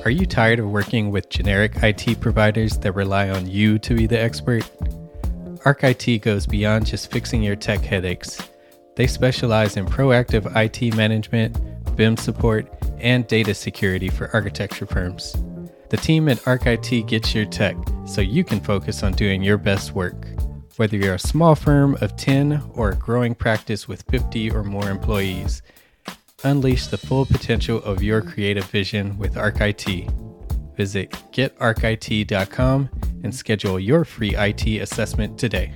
Are you tired of working with generic IT providers that rely on you to be the expert? Arc IT goes beyond just fixing your tech headaches. They specialize in proactive IT management, BIM support, and data security for architecture firms. The team at Arc IT gets your tech so you can focus on doing your best work. Whether you're a small firm of 10 or a growing practice with 50 or more employees, unleash the full potential of your creative vision with Arc IT. Visit getarchit.com and schedule your free IT assessment today.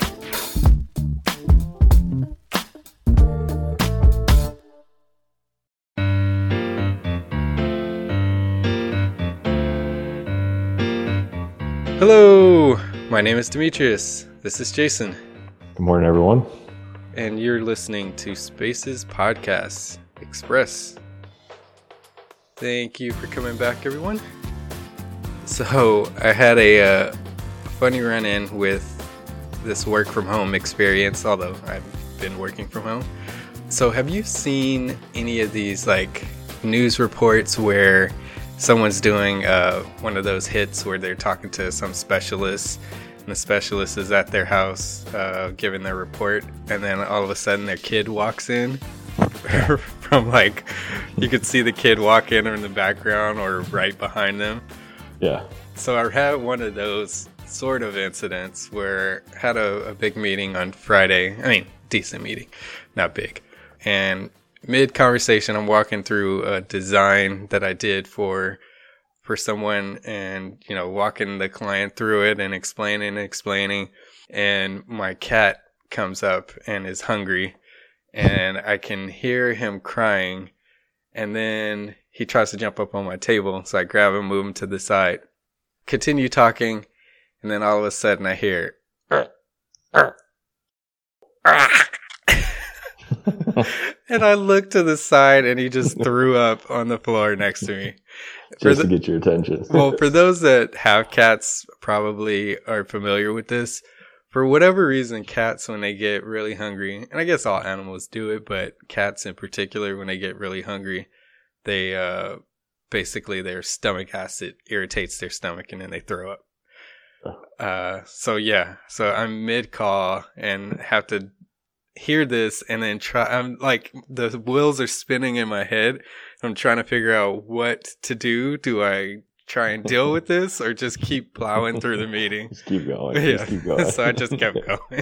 Hello, my name is Demetrius. This is Jason. Good morning, everyone. And you're listening to Spaces Podcast Express. Thank you for coming back, everyone. So I had a funny run-in with this work from home experience, although I've been working from home. So have you seen any of these like news reports where someone's doing one of those hits where they're talking to some specialist and the specialist is at their house giving their report, and then all of a sudden their kid walks in from like, you could see the kid walk in the background or right behind them. Yeah. So I had one of those sort of incidents where I had a big meeting on Friday. I mean, decent meeting, not big. And mid-conversation, I'm walking through a design that I did for someone and, you know, walking the client through it and explaining. And my cat comes up and is hungry. And I can hear him crying. And then he tries to jump up on my table. So I grab him, move him to the side, continue talking. And then all of a sudden I hear, and I look to the side and he just threw up on the floor next to me. Just to get your attention. Well, for those that have cats, probably are familiar with this. For whatever reason, cats, when they get really hungry, and I guess all animals do it, but cats in particular, when they get really hungry, they basically their stomach acid irritates their stomach and then they throw up. So I'm mid-call and have to hear this and then I'm like, the wheels are spinning in my head. I'm trying to figure out what to do. Do I try and deal with this or just keep plowing through the meeting? Just keep going. Yeah. Just keep going. So I just kept going.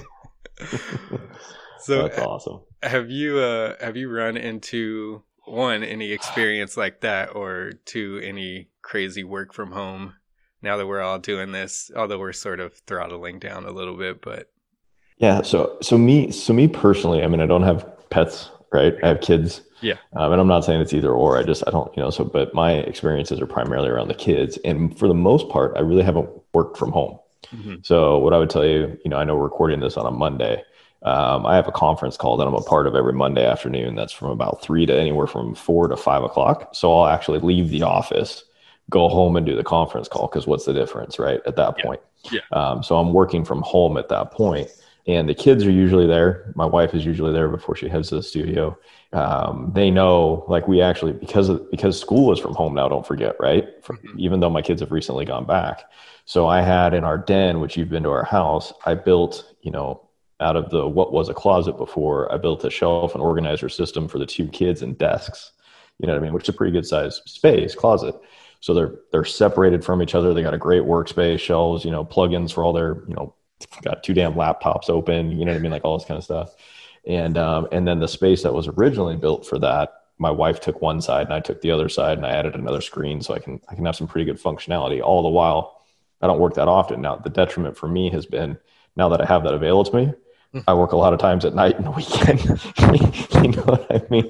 So that's awesome. Have you run into any experience like that, or two, any crazy work from home now that we're all doing this, although we're sort of throttling down a little bit, but yeah. So me personally, I mean, I don't have pets, right? I have kids. Yeah. And I'm not saying it's either or. I don't, but my experiences are primarily around the kids. And for the most part, I really haven't worked from home. Mm-hmm. So what I would tell you, I know we're recording this on a Monday. I have a conference call that I'm a part of every Monday afternoon. That's from about 3 to anywhere from 4 to 5 o'clock. So I'll actually leave the office, go home and do the conference call. Cause what's the difference, right? At that point. Yeah. So I'm working from home at that point. And the kids are usually there. My wife is usually there before she heads to the studio. They know, like, we actually, because school is from home now, don't forget, right? Even though my kids have recently gone back. So I had in our den, which you've been to our house, I built, out of what was a closet before, I built a shelf and organizer system for the 2 kids and desks, you know what I mean? Which is a pretty good size space, closet. So they're separated from each other. They got a great workspace, shelves, plugins for all their, got 2 damn laptops open, you know what I mean? Like all this kind of stuff. And then the space that was originally built for that, my wife took one side and I took the other side, and I added another screen so I can have some pretty good functionality. All the while, I don't work that often. Now, the detriment for me has been, now that I have that available to me, I work a lot of times at night and the weekend. You know what I mean?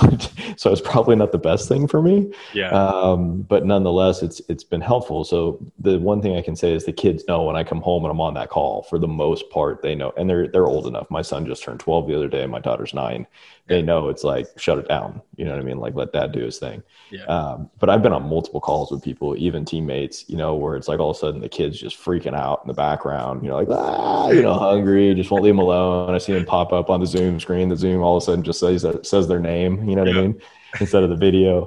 So it's probably not the best thing for me. Yeah. But nonetheless, it's been helpful. So the one thing I can say is the kids know when I come home and I'm on that call. For the most part, they know, and they're old enough. My son just turned 12 the other day. My daughter's 9. They know it's like, shut it down. You know what I mean? Like, let dad do his thing. Yeah. But I've been on multiple calls with people, even teammates, where it's like all of a sudden the kid's just freaking out in the background, like, hungry, just won't leave them alone. I see them pop up on the Zoom screen. The Zoom all of a sudden just says their name, you know what I mean? instead of the video.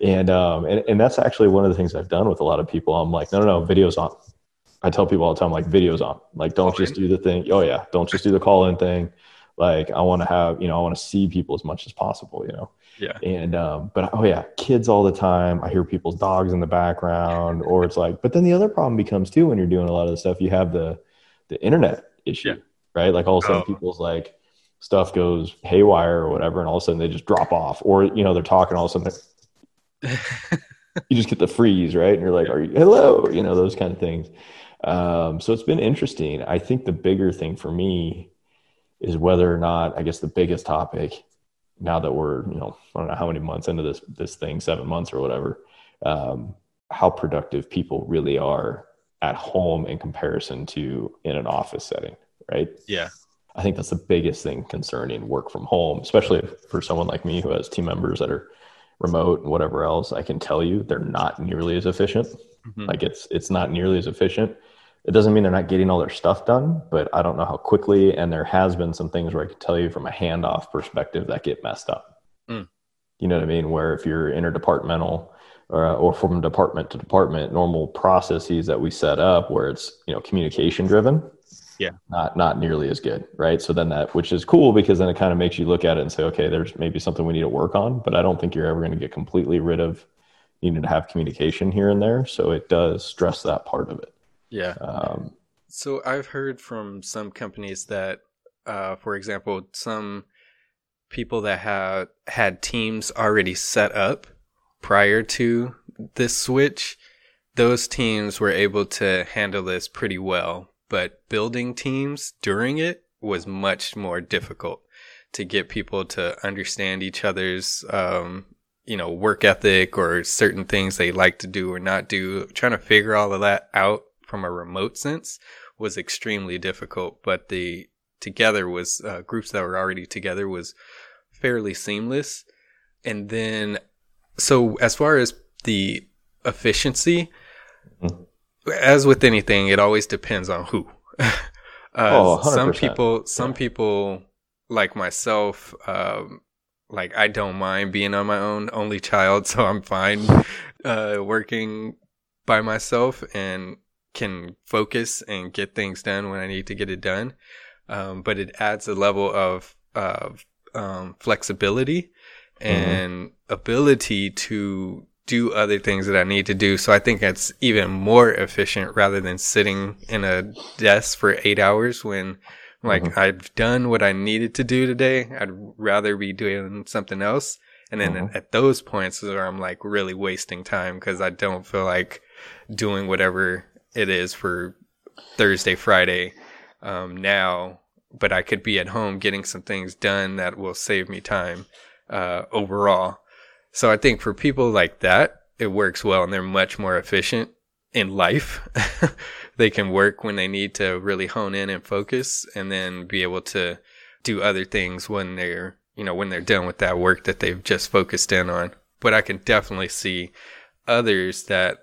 And that's actually one of the things I've done with a lot of people. I'm like, no, video's on. I tell people all the time, like, video's on. Like, don't just do the thing. Oh yeah, don't just do the call-in thing. Like, I want to have, I want to see people as much as possible, Yeah. And but oh yeah, kids all the time. I hear people's dogs in the background, or it's like. But then the other problem becomes too, when you're doing a lot of the stuff, you have the internet issue, right? Like all of a sudden, people's like stuff goes haywire or whatever, and all of a sudden they just drop off, or they're talking, all of a sudden you just get the freeze, right? And you're like, "Are you hello?" Those kind of things. So it's been interesting. I think the bigger thing for me is whether or not, I guess the biggest topic now that we're, I don't know how many months into this thing, 7 months or whatever, how productive people really are at home in comparison to in an office setting, right? Yeah. I think that's the biggest thing concerning work from home, especially for someone like me who has team members that are remote and whatever else. I can tell you they're not nearly as efficient. Mm-hmm. Like it's not nearly as efficient. It doesn't mean they're not getting all their stuff done, but I don't know how quickly. And there has been some things where I could tell you from a handoff perspective that get messed up. Mm. You know what I mean? Where if you're interdepartmental or from department to department, normal processes that we set up where it's, communication driven. Yeah. Not nearly as good. Right. So then which is cool because then it kind of makes you look at it and say, okay, there's maybe something we need to work on, but I don't think you're ever going to get completely rid of needing to have communication here and there. So it does stress that part of it. Yeah. So I've heard from some companies that, for example, some people that had teams already set up prior to this switch, those teams were able to handle this pretty well. But building teams during it was much more difficult to get people to understand each other's, work ethic or certain things they like to do or not do. Trying to figure all of that out from a remote sense was extremely difficult, but the together was groups that were already together was fairly seamless. And then, so as far as the efficiency, as with anything, it always depends on who. Some people like myself, like I don't mind being on my own, only child, so I'm fine working by myself and can focus and get things done when I need to get it done. But it adds a level of flexibility and ability to do other things that I need to do. So I think that's even more efficient rather than sitting in a desk for 8 hours when I've done what I needed to do today. I'd rather be doing something else. And then at those points where I'm like really wasting time because I don't feel like doing whatever it is for Thursday, Friday now, but I could be at home getting some things done that will save me time overall. So I think for people like that, it works well and they're much more efficient in life. They can work when they need to really hone in and focus and then be able to do other things when they're done with that work that they've just focused in on. But I can definitely see others that,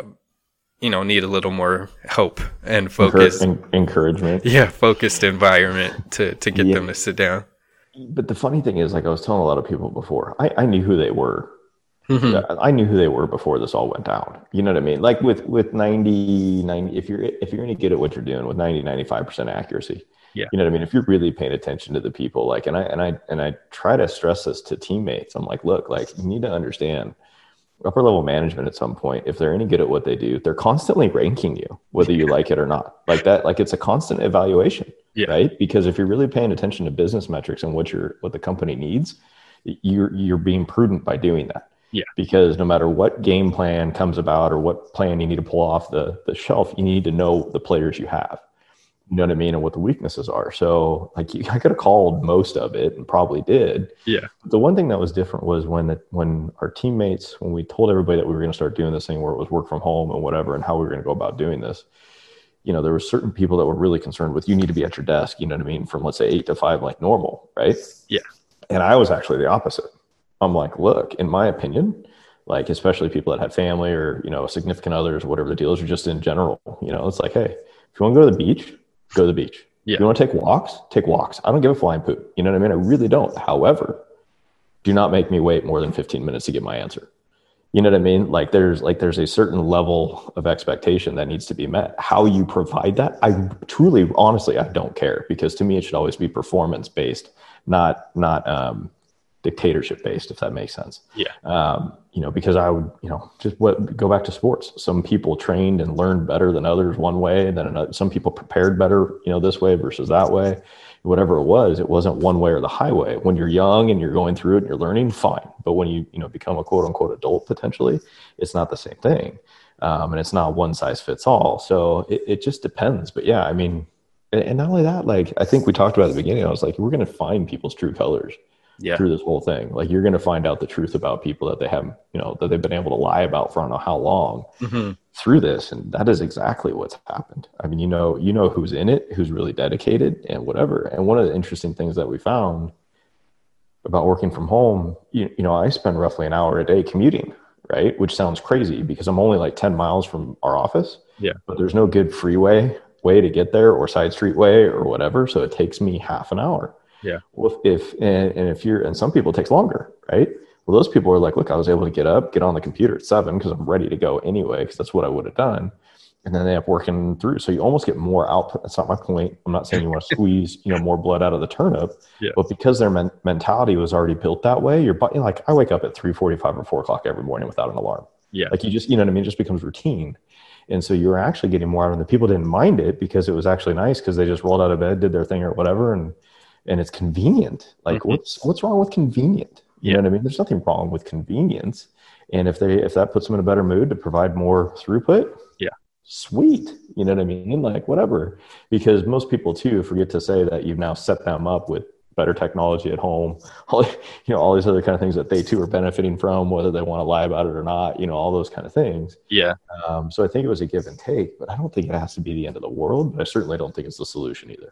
need a little more help and focus. Encouragement. Yeah, focused environment to get them to sit down. But the funny thing is, like I was telling a lot of people before, I knew who they were. Mm-hmm. I knew who they were before this all went down. You know what I mean? Like with 90, if you're going to get at what you're doing with 95% accuracy, you know what I mean? If you're really paying attention to the people, like, and I try to stress this to teammates. I'm like, look, like you need to understand upper level management at some point, if they're any good at what they do, they're constantly ranking you, whether you like it or not. Like that, like it's a constant evaluation, right? Because if you're really paying attention to business metrics and what the company needs, you're being prudent by doing that. Yeah. Because no matter what game plan comes about or what plan you need to pull off the shelf, you need to know the players you have. You know what I mean? And what the weaknesses are. So like I could have called most of it and probably did. Yeah. The one thing that was different was when our teammates, when we told everybody that we were going to start doing this thing where it was work from home and whatever, and how we were going to go about doing this, there were certain people that were really concerned with, you need to be at your desk, you know what I mean? From let's say 8 to 5, like normal. Right. Yeah. And I was actually the opposite. I'm like, look, in my opinion, like, especially people that had family or, significant others or whatever the deal is, or just in general, it's like, hey, if you want to go to the beach, go to the beach. Yeah. If you want to take walks, take walks. I don't give a flying poop. You know what I mean? I really don't. However, do not make me wait more than 15 minutes to get my answer. You know what I mean? There's a certain level of expectation that needs to be met. How you provide that, I truly, honestly, I don't care, because to me, it should always be performance based, not dictatorship based, if that makes sense. Yeah. Because I would, go back to sports. Some people trained and learned better than others one way, and then some people prepared better, this way versus that way. Whatever it wasn't one way or the highway. When you're young and you're going through it and you're learning, fine. But when you become a quote unquote adult, potentially, it's not the same thing. And it's not one size fits all. So it just depends. But yeah, I mean, and not only that, like, I think we talked about at the beginning, I was like, we're going to find people's true colors through this whole thing. Like, you're going to find out the truth about people that they have, that they've been able to lie about for I don't know how long through this. And that is exactly what's happened. I mean, who's in it, who's really dedicated and whatever. And one of the interesting things that we found about working from home, I spend roughly an hour a day commuting, right? Which sounds crazy because I'm only like 10 miles from our office. Yeah. But there's no good freeway way to get there, or side street way or whatever. So it takes me half an hour. Yeah. Well, and some people it takes longer, right? Well, those people are like, look, I was able to get on the computer at 7 because I'm ready to go anyway, because that's what I would have done. And then they end up working through. So you almost get more output. That's not my point. I'm not saying you want to squeeze, more blood out of the turnip, but because their mentality was already built that way, like, I wake up at 3:45 or 4 o'clock every morning without an alarm. Yeah. Like, you just, what I mean? It just becomes routine. And so you're actually getting more out of them. The people didn't mind it because it was actually nice, because they just rolled out of bed, did their thing or whatever. And it's convenient. Like, what's wrong with convenient? You know what I mean? There's nothing wrong with convenience. And if that puts them in a better mood to provide more throughput, sweet. You know what I mean? Like, whatever. Because most people too forget to say that you've now set them up with better technology at home, all these other kind of things that they too are benefiting from, whether they want to lie about it or not, all those kind of things. Yeah. So I think it was a give and take, but I don't think it has to be the end of the world, but I certainly don't think it's the solution either.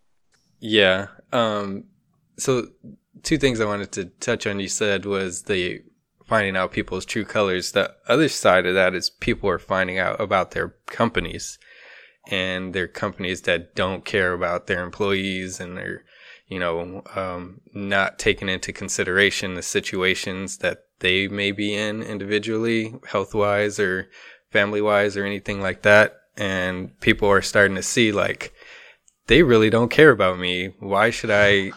Yeah. So 2 things I wanted to touch on, you said, was the finding out people's true colors. The other side of that is people are finding out about their companies, and their companies that don't care about their employees, and they're, not taking into consideration the situations that they may be in individually, health-wise or family-wise or anything like that. And people are starting to see, like, they really don't care about me. Why should I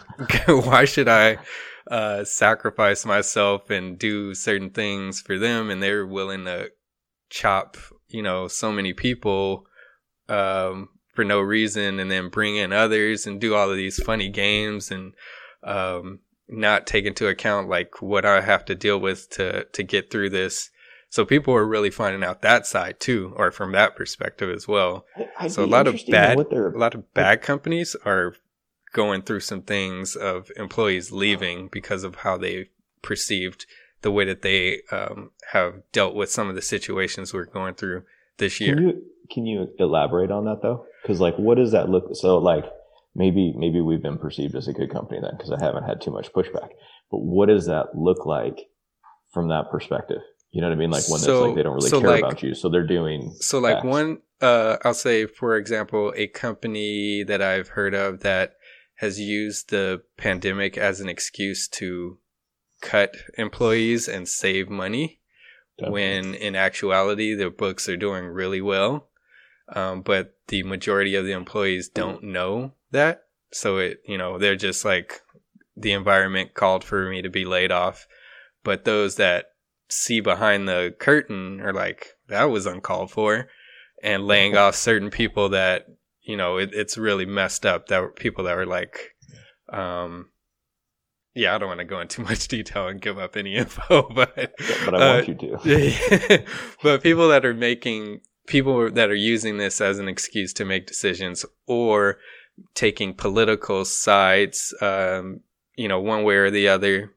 sacrifice myself and do certain things for them? And they're willing to chop, so many people for no reason, and then bring in others and do all of these funny games, and not take into account like what I have to deal with to get through this. So people are really finding out that side too, or from that perspective as well. So a lot of bad companies are going through some things of employees leaving because of how they perceived the way that they have dealt with some of the situations we're going through this year. Can you elaborate on that though? Because like, what does that look? So like, maybe we've been perceived as a good company then, because I haven't had too much pushback. But what does that look like from that perspective? You know what I mean? Like, when it's like they don't really care about you, so they're doing. So like X. I'll say, for example, a company that I've heard of that has used the pandemic as an excuse to cut employees and save money, when in actuality their books are doing really well. But the majority of the employees don't know that. So they're just like, the environment called for me to be laid off. But those that see behind the curtain are like, that was uncalled for, and laying off certain people that, it's really messed up. That were people that were like, I don't want to go into too much detail and give up any info, but I want you to. But people that are using this as an excuse to make decisions, or taking political sides, one way or the other,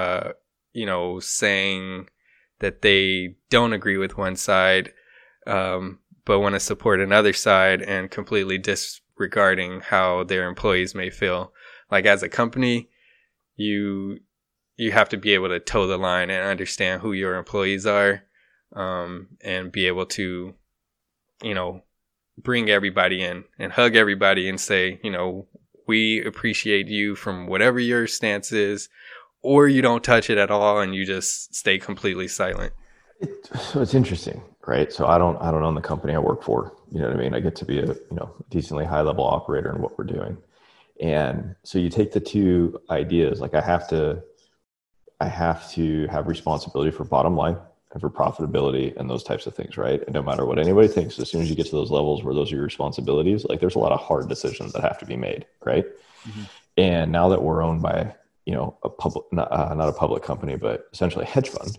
saying that they don't agree with one side, but want to support another side, and completely disregarding how their employees may feel. Like, as a company, you have to be able to toe the line and understand who your employees are, and be able to, bring everybody in and hug everybody and say, we appreciate you from whatever your stance is, or you don't touch it at all and you just stay completely silent? So it's interesting, right? So I don't own the company I work for. You know what I mean? I get to be a decently high level operator in what we're doing. And so you take the two ideas, like I have to have responsibility for bottom line and for profitability and those types of things, right? And no matter what anybody thinks, as soon as you get to those levels where those are your responsibilities, like there's a lot of hard decisions that have to be made, right? Mm-hmm. And now that we're owned by, a public, not a public company, but essentially a hedge fund,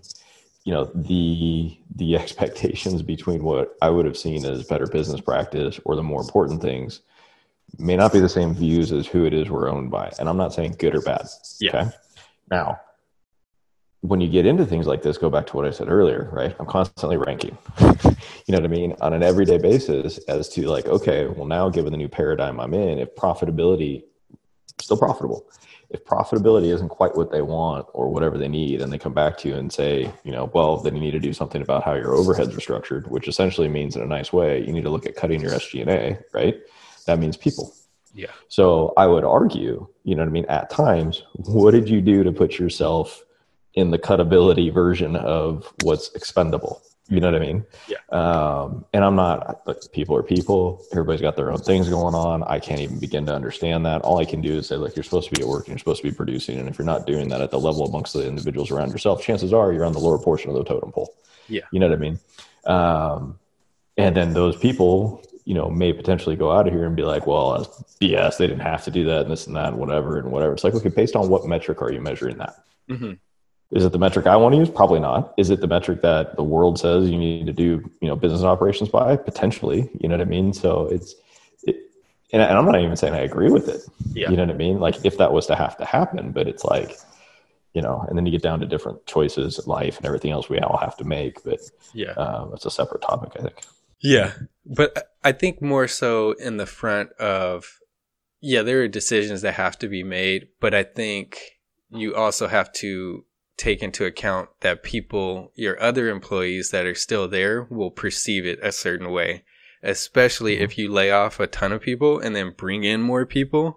the expectations between what I would have seen as better business practice or the more important things may not be the same views as who it is we're owned by. And I'm not saying good or bad. Yeah. Okay. Now, when you get into things like this, go back to what I said earlier, right? I'm constantly ranking, you know what I mean? On an everyday basis as to like, okay, well now given the new paradigm I'm in, if profitability, still profitable, if profitability isn't quite what they want or whatever they need, and they come back to you and say, well, then you need to do something about how your overheads are structured, which essentially means in a nice way, you need to look at cutting your SG&A, right? That means people. Yeah. So I would argue, at times, what did you do to put yourself in the cutability version of what's expendable? You know what I mean? Yeah. And I'm not, but people are people. Everybody's got their own things going on. I can't even begin to understand that. All I can do is say, look, you're supposed to be at work and you're supposed to be producing. And if you're not doing that at the level amongst the individuals around yourself, chances are you're on the lower portion of the totem pole. Yeah. You know what I mean? And then those people, may potentially go out of here and be like, well, that's BS. They didn't have to do that and this and that and whatever. It's like, okay, based on what metric are you measuring that? Mm-hmm. Is it the metric I want to use? Probably not. Is it the metric that the world says you need to do, business operations by? Potentially, you know what I mean? So and I'm not even saying I agree with it. Yeah. You know what I mean? Like if that was to have to happen, but it's like, and then you get down to different choices in life and everything else we all have to make. But yeah, that's a separate topic, I think. Yeah. But I think more so in the front of, there are decisions that have to be made, but I think you also have to take into account that people, your other employees that are still there, will perceive it a certain way, especially if you lay off a ton of people and then bring in more people.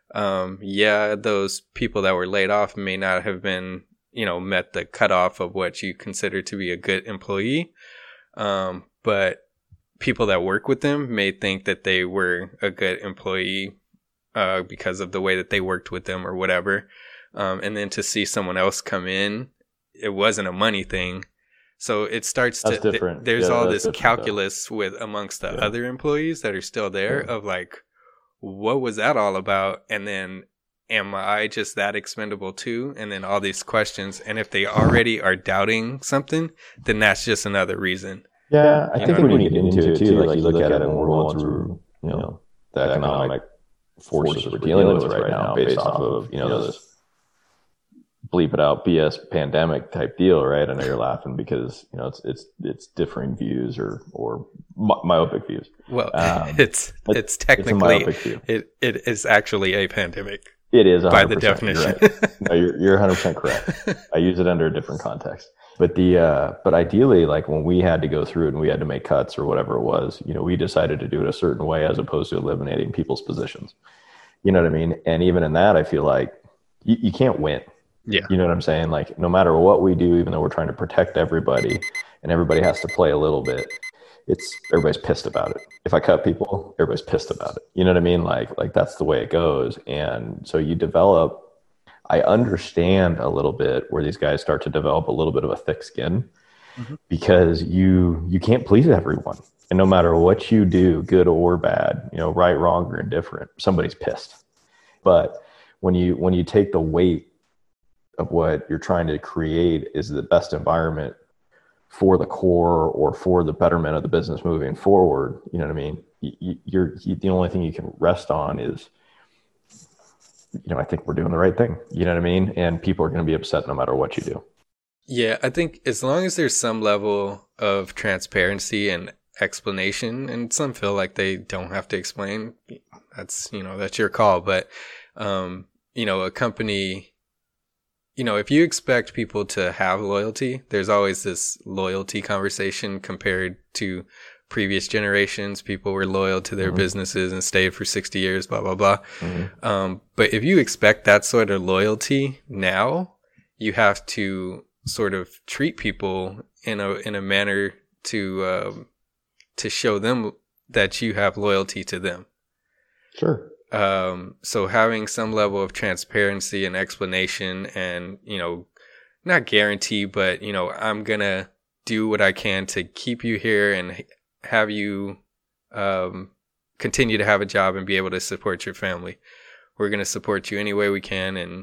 Those people that were laid off may not have been, met the cutoff of what you consider to be a good employee. But people that work with them may think that they were a good employee because of the way that they worked with them or whatever. And then to see someone else come in, it wasn't a money thing. So it starts that's to, different. There's all this calculus with amongst the other employees that are still there of like, what was that all about? And then am I just that expendable too? And then all these questions. And if they already are doubting something, then that's just another reason. Yeah. I think when you get into it too, like you look at it when we're going through, the economic forces we're dealing with right now based off of, this bleep it out BS pandemic type deal, right? I know you're laughing because it's differing views or myopic views. Well, it's technically it is actually a pandemic. It is 100%, by the definition. You're right. No, you're 100% correct. I use it under a different context, but but ideally, like when we had to go through it and we had to make cuts or whatever it was, we decided to do it a certain way as opposed to eliminating people's positions. You know what I mean? And even in that, I feel like you can't win. Yeah. You know what I'm saying? Like no matter what we do, even though we're trying to protect everybody and everybody has to play a little bit, everybody's pissed about it. If I cut people, everybody's pissed about it. You know what I mean? Like that's the way it goes. And so I understand a little bit where these guys start to develop a little bit of a thick skin because you can't please everyone. And no matter what you do, good or bad, right, wrong, or indifferent, somebody's pissed. But when you take the weight of what you're trying to create is the best environment for the core or for the betterment of the business moving forward, you know what I mean? The only thing you can rest on is, I think we're doing the right thing. You know what I mean? And people are going to be upset no matter what you do. Yeah, I think as long as there's some level of transparency and explanation, and some feel like they don't have to explain, that's your call. But, a company, if you expect people to have loyalty, there's always this loyalty conversation compared to previous generations. People were loyal to their businesses and stayed for 60 years, blah, blah, blah. But if you expect that sort of loyalty now, you have to sort of treat people in a manner to show them that you have loyalty to them. Sure. So having some level of transparency and explanation and, not guarantee, but, I'm going to do what I can to keep you here and have you continue to have a job and be able to support your family. We're going to support you any way we can and,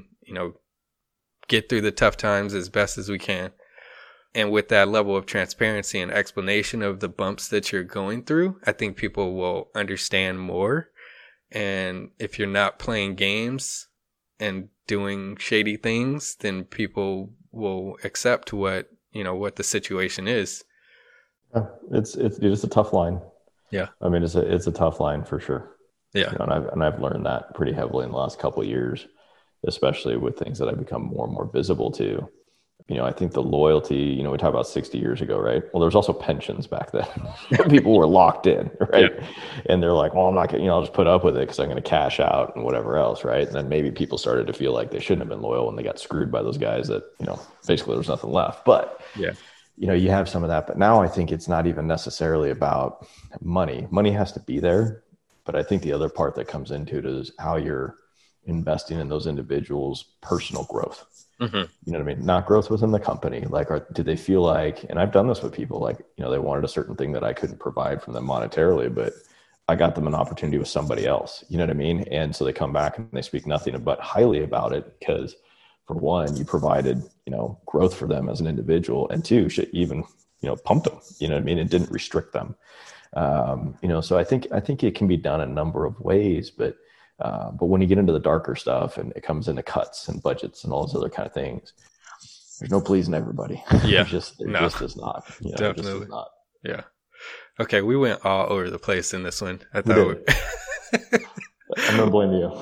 get through the tough times as best as we can. And with that level of transparency and explanation of the bumps that you're going through, I think people will understand more. And if you're not playing games and doing shady things, then people will accept what the situation is. Yeah, it's a tough line. Yeah. I mean, it's a tough line for sure. Yeah. And I've learned that pretty heavily in the last couple of years, especially with things that I've become more and more visible to. I think the loyalty, we talk about 60 years ago, right? Well, there was also pensions back then. People were locked in, right? Yeah. And they're like, well, I'm not going I'll just put up with it because I'm going to cash out and whatever else, right? And then maybe people started to feel like they shouldn't have been loyal when they got screwed by those guys that, basically there was nothing left. But, yeah, you have some of that. But now I think it's not even necessarily about money. Money has to be there. But I think the other part that comes into it is how you're investing in those individuals' personal growth. Mm-hmm. You know what I mean? Not growth within the company. Like, do they feel like, and I've done this with people, like, they wanted a certain thing that I couldn't provide from them monetarily, but I got them an opportunity with somebody else. You know what I mean? And so they come back and they speak nothing but highly about it because, for one, you provided, growth for them as an individual, and two, should even, pumped them. You know what I mean? It didn't restrict them. So I think it can be done a number of ways, but when you get into the darker stuff and it comes into cuts and budgets and all those other kind of things, there's no pleasing everybody. Yeah. just is not. Definitely. Is not. Yeah. Okay. We went all over the place in this one. I thought I'm going to blame you.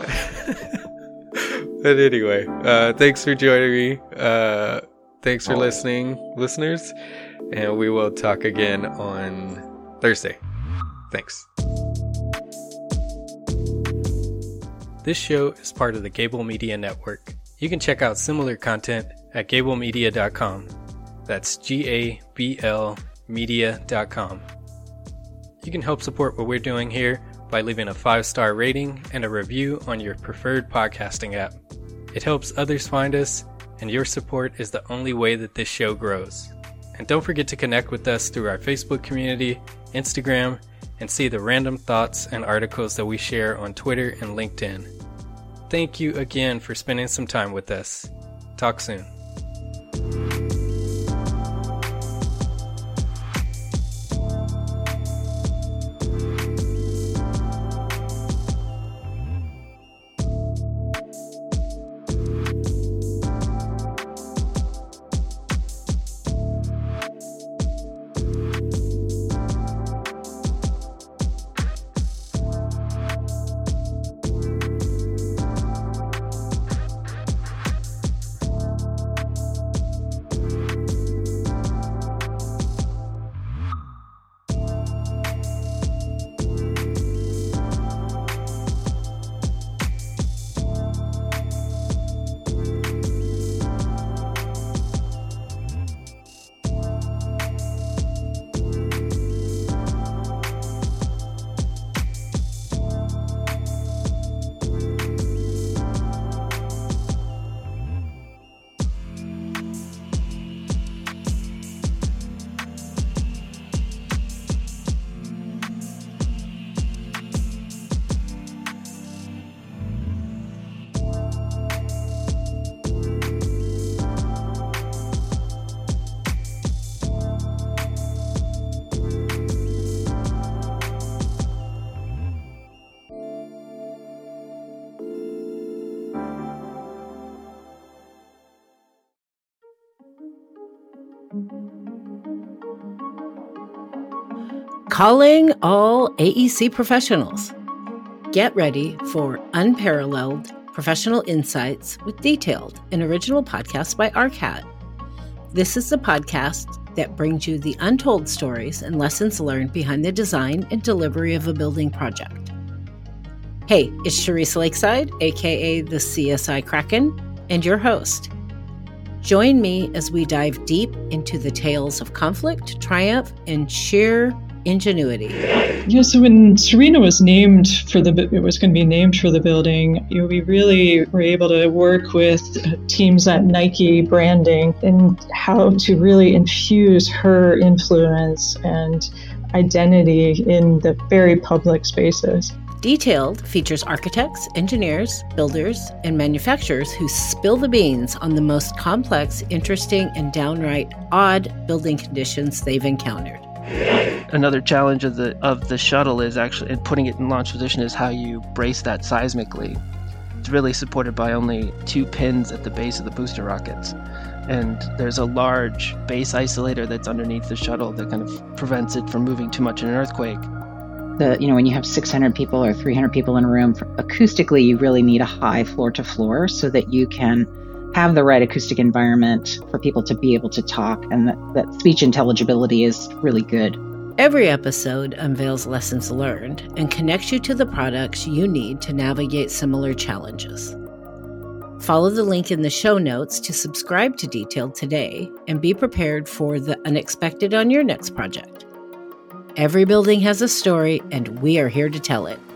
But anyway, thanks for joining me. Thanks for listening, listeners. And we will talk again on Thursday. Thanks. This show is part of the Gable Media Network. You can check out similar content at gablemedia.com. That's GABL media.com. You can help support what we're doing here by leaving a 5-star rating and a review on your preferred podcasting app. It helps others find us, and your support is the only way that this show grows. And don't forget to connect with us through our Facebook community, Instagram, and see the random thoughts and articles that we share on Twitter and LinkedIn. Thank you again for spending some time with us. Talk soon. Calling all AEC professionals. Get ready for unparalleled professional insights with detailed and original podcasts by ARCAT. This is the podcast that brings you the untold stories and lessons learned behind the design and delivery of a building project. Hey, it's Charisse Lakeside, aka the CSI Kraken, and your host. Join me as we dive deep into the tales of conflict, triumph, and sheer ingenuity. Yeah, so when Serena was named it was going to be named for the building, we really were able to work with teams at Nike branding and how to really infuse her influence and identity in the very public spaces. Detailed features architects, engineers, builders, and manufacturers who spill the beans on the most complex, interesting, and downright odd building conditions they've encountered. Another challenge of the shuttle is actually, in putting it in launch position, is how you brace that seismically. It's really supported by only 2 pins at the base of the booster rockets. And there's a large base isolator that's underneath the shuttle that kind of prevents it from moving too much in an earthquake. When you have 600 people or 300 people in a room, acoustically, you really need a high floor to floor so that you can have the right acoustic environment for people to be able to talk, and that speech intelligibility is really good. Every episode unveils lessons learned and connects you to the products you need to navigate similar challenges. Follow the link in the show notes to subscribe to Detailed today and be prepared for the unexpected on your next project. Every building has a story, and we are here to tell it.